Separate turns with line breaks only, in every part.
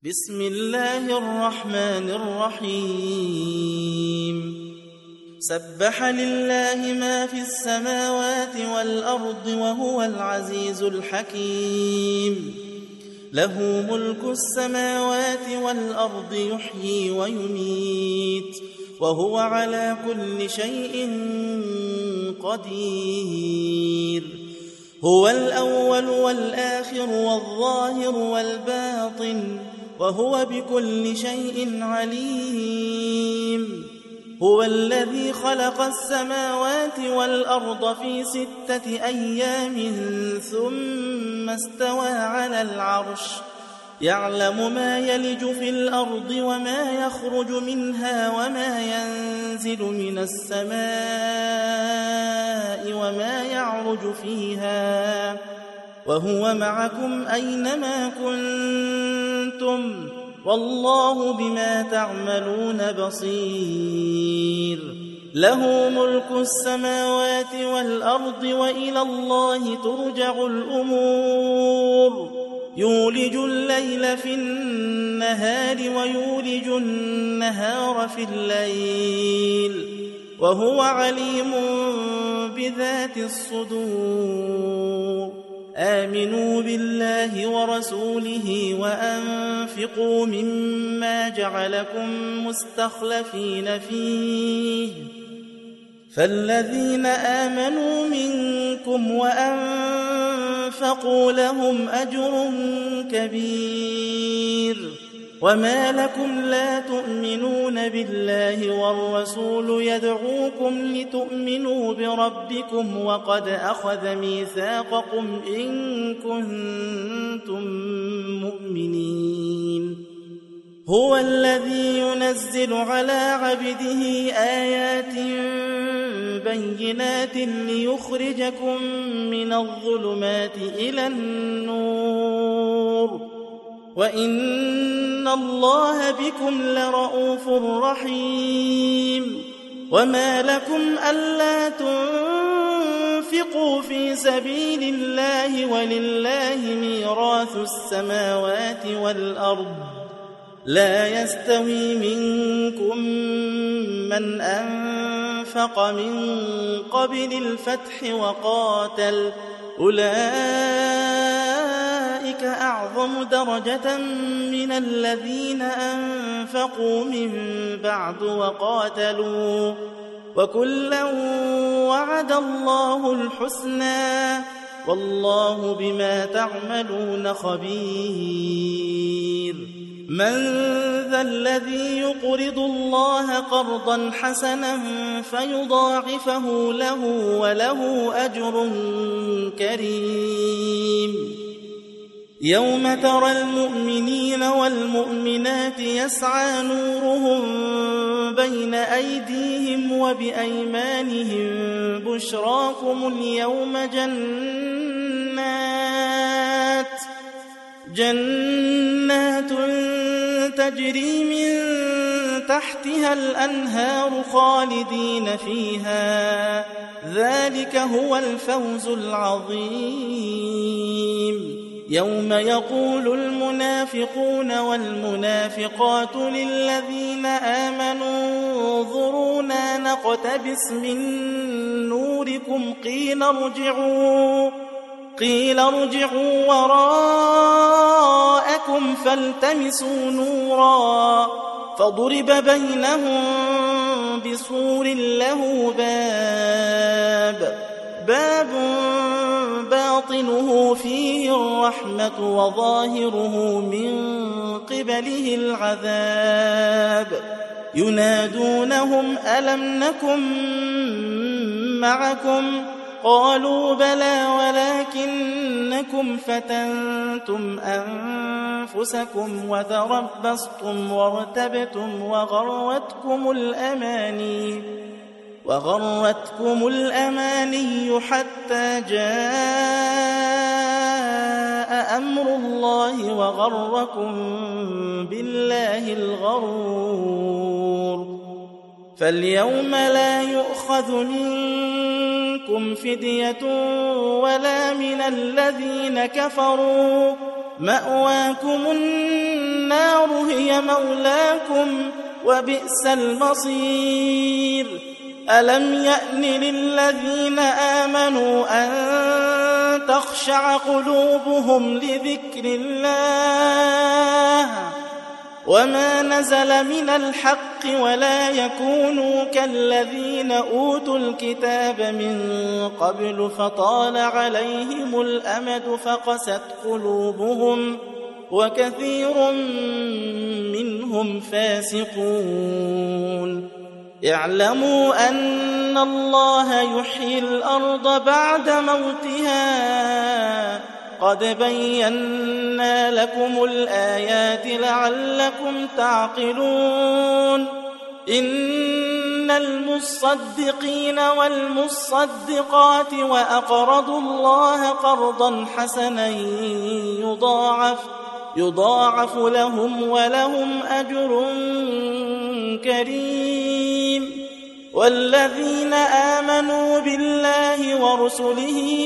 بسم الله الرحمن الرحيم سبح لله ما في السماوات والأرض وهو العزيز الحكيم له ملك السماوات والأرض يحيي ويميت وهو على كل شيء قدير هو الأول والآخر والظاهر والباطن وهو بكل شيء عليم هو الذي خلق السماوات والأرض في 6 أيام ثم استوى على العرش يعلم ما يلج في الأرض وما يخرج منها وما ينزل من السماء وما يعرج فيها وهو معكم أينما كنتم والله بما تعملون بصير له ملك السماوات والأرض وإلى الله ترجع الأمور يولج الليل في النهار ويولج النهار في الليل وهو عليم بذات الصدور آمنوا بالله ورسوله وأنفقوا مما جعلكم مستخلفين فيه فالذين آمنوا منكم وأنفقوا لهم أجر كبير وما لكم لا تؤمنون بالله والرسول يدعوكم لتؤمنوا بربكم وقد أخذ ميثاقكم إن كنتم مؤمنين هو الذي ينزل على عبده آيات بينات ليخرجكم من الظلمات إلى النور وإن الله بكم لرؤوف رحيم وما لكم ألا تنفقوا في سبيل الله ولله ميراث السماوات والأرض لا يستوي منكم من أنفق من قبل الفتح وقاتل أولئك أعظم درجة من الذين أنفقوا من بعد وقاتلوا وكلا وعد الله الحسنى والله بما تعملون خبير من ذا الذي يقرض الله قرضا حسنا فيضاعفه له وله أجر كريم يوم ترى المؤمنين والمؤمنات يسعى نورهم بين أيديهم وبأيمانهم بشراكم اليوم جنات تجري من تحتها الأنهار خالدين فيها ذلك هو الفوز العظيم يوم يقول المنافقون والمنافقات للذين آمنوا انظرونا نقتبس من نوركم قيل ارجعوا وراءكم فالتمسوا نورا فضرب بينهم بسور له باب باطنه فيه الرحمة وظاهره من قبله العذاب ينادونهم ألم نكن معكم قالوا بلى ولكنكم فتنتم أنفسكم وتربصتم وارتبتم وغرتكم الأماني حتى جاء أمر الله وغركم بالله الغرور فاليوم لا يؤخذ منكم فدية ولا من الذين كفروا مأواكم النار هي مولاكم وبئس المصير ألم يأن للذين آمنوا أن تخشع قلوبهم لذكر الله وما نزل من الحق ولا يكونوا كالذين أوتوا الكتاب من قبل فطال عليهم الأمد فقست قلوبهم وكثير منهم فاسقون اعلموا أن الله يحيي الأرض بعد موتها قد بينا لكم الآيات لعلكم تعقلون إن المصدقين والمصدقات وأقرضوا الله قرضا حسنا يضاعف لهم ولهم أجر كريم والذين آمنوا بالله ورسله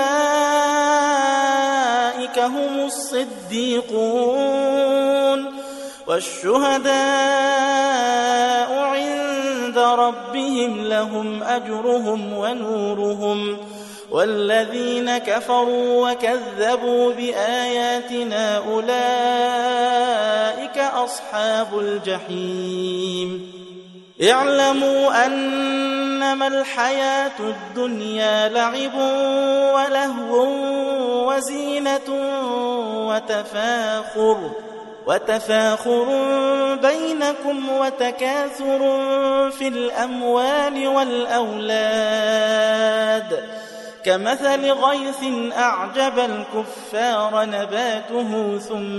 أولئك هم الصديقون والشهداء عند ربهم لهم أجرهم ونورهم والذين كفروا وكذبوا بآياتنا أولئك أصحاب الجحيم اعلموا أنما الحياة الدنيا لعب ولهو وزينة وتفاخر بينكم وتكاثر في الأموال والأولاد كمثل غيث أعجب الكفار نباته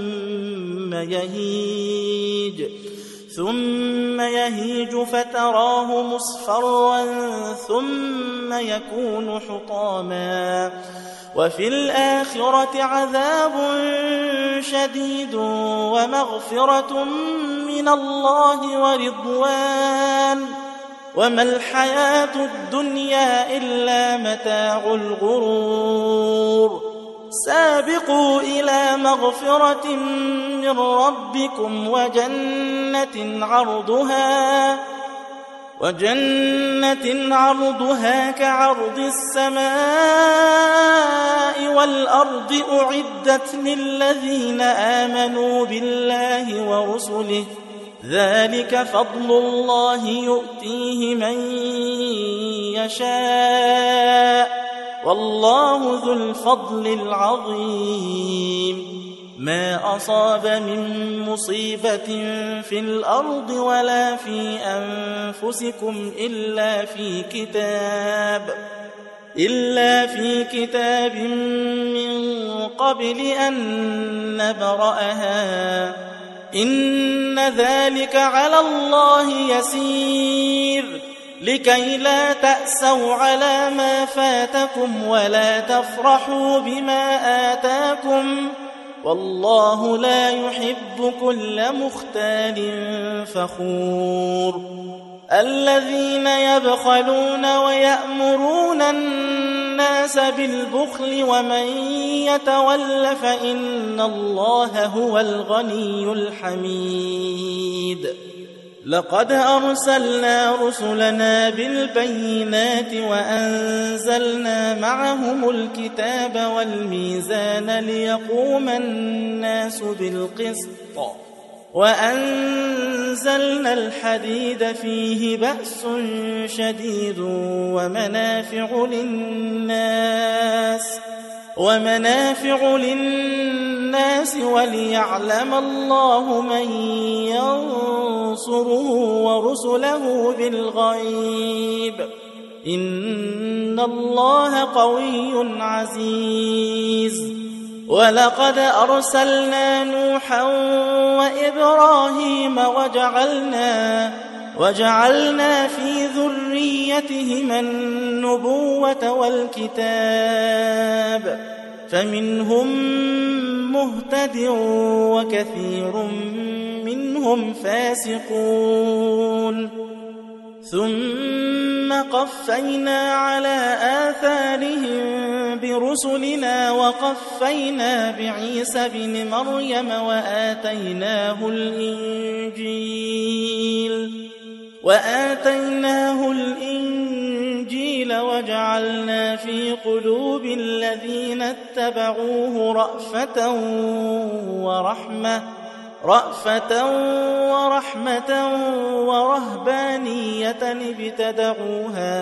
ثم يهيج فتراه مصفرا ثم يكون حطاما وفي الآخرة عذاب شديد ومغفرة من الله ورضوان وما الحياة الدنيا إلا متاع الغرور سابقوا إلى مغفرة من ربكم وجنة عرضها كعرض السماء والأرض أعدت للذين آمنوا بالله ورسله ذلك فضل الله يؤتيه من يشاء والله ذو الفضل العظيم ما أصاب من مصيبة في الأرض ولا في أنفسكم إلا في كتاب من قبل أن نبرأها إن ذلك على الله يسير لكي لا تأسوا على ما فاتكم ولا تفرحوا بما آتاكم والله لا يحب كل مختال فخور الذين يبخلون ويأمرون الناس بالبخل ومن يتول فإن الله هو الغني الحميد لقد أرسلنا رسلنا بالبينات وأنزلنا معهم الكتاب والميزان ليقوم الناس بالقسط وأنزلنا الحديد فيه بأس شديد ومنافع للناس وليعلم الله من ينصره ورسله بالغيب إن الله قوي عزيز ولقد أرسلنا نوحا وإبراهيم وجعلنا في ذريتهما النبوة والكتاب فمنهم مهتد وكثير منهم فاسقون ثم قفينا على آثارهم برسلنا وقفينا بعيسى بن مريم وآتيناه الإنجيل وجعلنا في قلوب الذين اتبعوه رأفة ورحمة ورهبانية ابتدعوها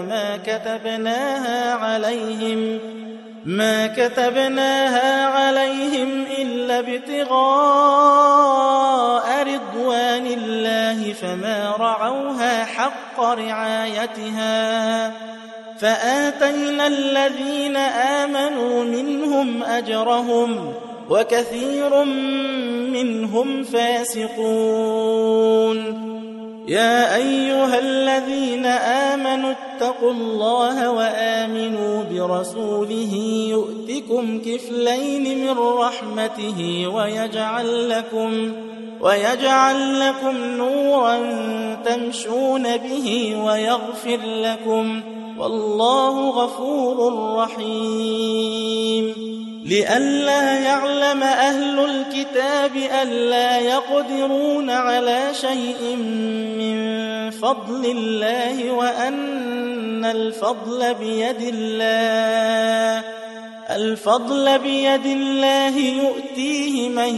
ما كتبناها عليهم إلا ابتغاء رضوان الله فما رعوها حق رعايتها فآتينا الذين آمنوا منهم أجرهم وكثير منهم فاسقون. يا أيها الذين آمنوا اتقوا الله وآمنوا برسوله يؤتكم كفلين من رحمته ويجعل لكم نورا تمشون به ويغفر لكم والله غفور رحيم. لئلا يعلم أهل الكتاب ألا يقدرون على شيء من فضل الله وأن الفضل بيد الله يؤتيه من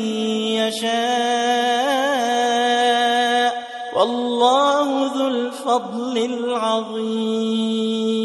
يشاء والله ذو الفضل العظيم.